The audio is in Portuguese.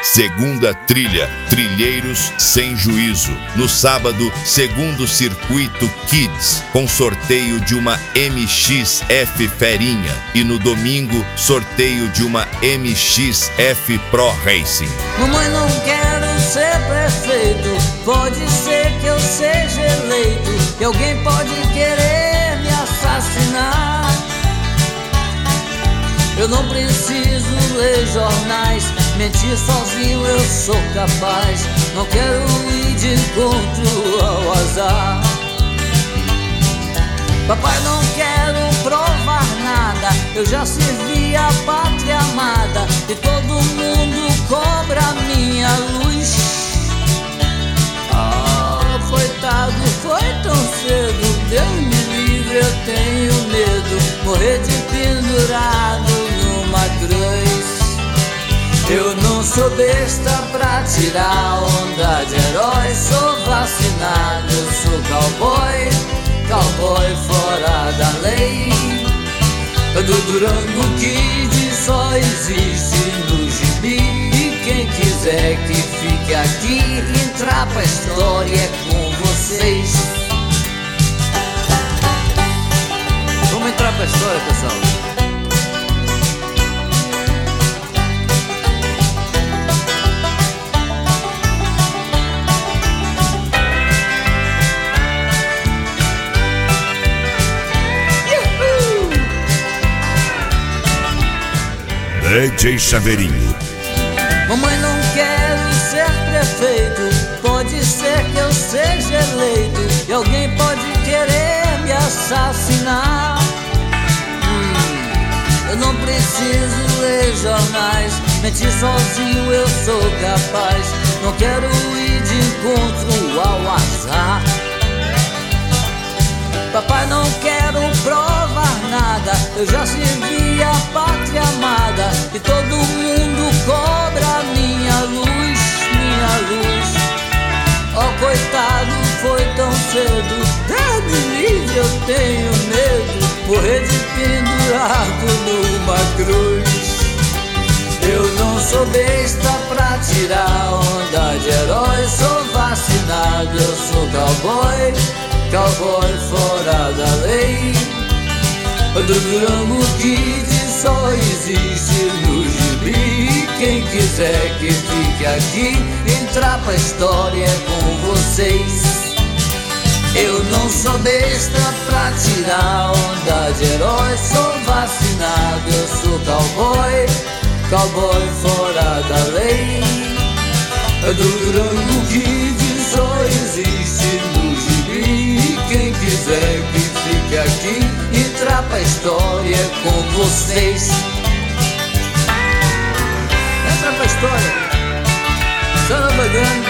segunda trilha, Trilheiros Sem Juízo. No sábado, segundo circuito Kids, com sorteio de uma MX-F Ferinha. E no domingo, sorteio de uma MX-F Pro Racing. Mamãe, não quero ser prefeito, pode ser que eu seja eleito, que alguém pode querer me assassinar. Eu não preciso ler jornais, mentir sozinho eu sou capaz. Não quero ir de encontro ao azar. Papai, não quero provar nada, eu já servi a pátria amada e todo mundo cobra minha luz. Oh, coitado, foi tão cedo, Deus me livre, eu tenho medo, morrer de pendurado numa cruz. Eu não sou besta pra tirar onda de herói, sou vacinado, eu sou cowboy, cowboy fora da lei. Do Durango Kid só existe no gibi, e quem quiser que fique aqui, entrar pra história é com vocês. Vamos entrar pra história, pessoal. DJ Chaveirinho. Mamãe, não quero ser prefeito, pode ser que eu seja eleito, e alguém pode querer me assassinar. Eu não preciso ler jornais, mentir sozinho eu sou capaz. Não quero ir de encontro ao azar. Papai, não quero provar nada, eu já servi a pátria amada e todo mundo cobra minha luz, minha luz. Oh, coitado, foi tão cedo, Deus me livre, eu tenho medo, morrer de pendurado numa cruz. Eu não sou besta pra tirar onda de herói, sou vacinado, eu sou cowboy, cowboy fora da lei. Do Durango Kid só existe no gibi, quem quiser que fique aqui, entrar pra história é com vocês. Eu não sou besta pra tirar onda de herói, sou vacinado, eu sou cowboy, cowboy fora da lei. Do Durango Kid só existe no gibi, quem quiser que fique aqui, entrar pra história é com vocês. Entra pra história, Samba Grande.